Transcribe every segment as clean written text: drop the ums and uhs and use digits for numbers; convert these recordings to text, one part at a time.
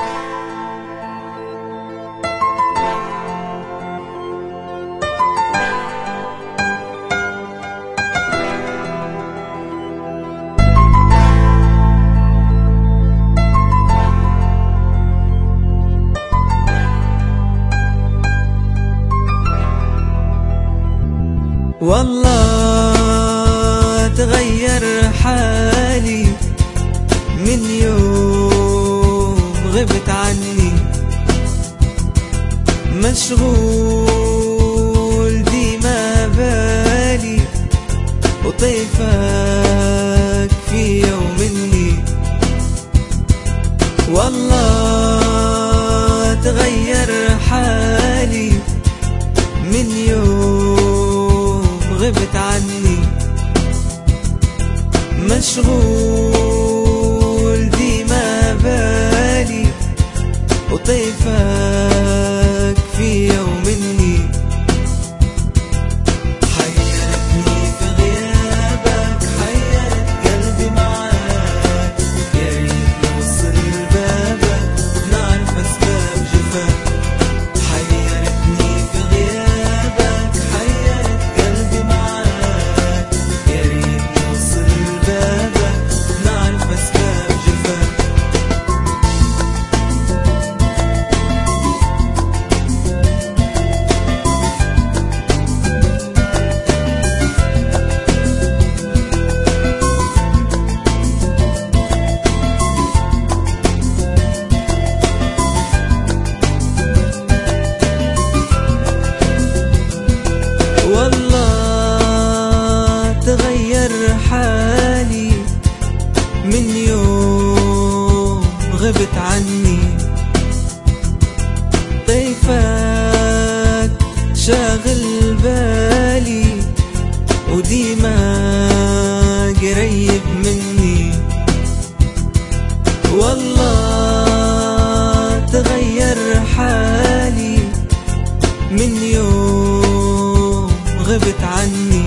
والله تغير حالي من يوم غبت عني، مشغول ديما بالي وطيفك فيا ومني. والله تغير حالي من يوم غبت عني، مشغول ديما بالي وطيفك فيا ومني. حيرتني في غيابك، حيرت قلبي معاك، يا ريت نوصل لبابك نعرف أسباب جفاك. حيرتني في غيابك، حيرت قلبي معاك، يا ريت نوصل لبابك نعرف أسباب جفاك. والله تغير حالي من يوم غبت عني، طيفك شاغل بالي وديما قريب مني. والله تغير حالي من يوم غبت عني،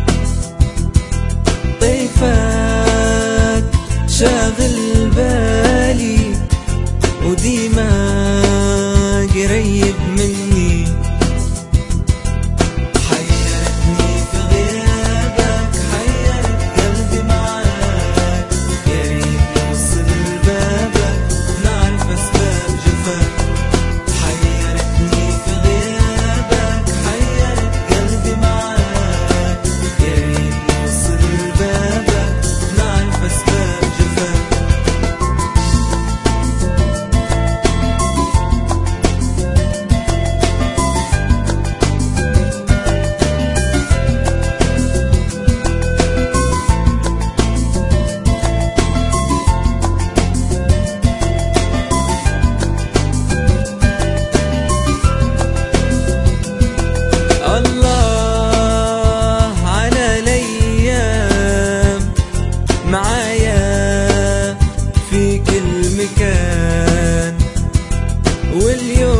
طيفك شاغل بالي وديما قريب مني. حيرتني في غيابك، حيرت قلبي معاك، يا ريت نوصل لبابك نعرف أسباب جفاك. حيرتني في غيابك، حيرت قلبي معاك، يا ريت نوصل لبابك نعرف أسباب جفاك. الله على الأيام معايا في كل مكان، واليوم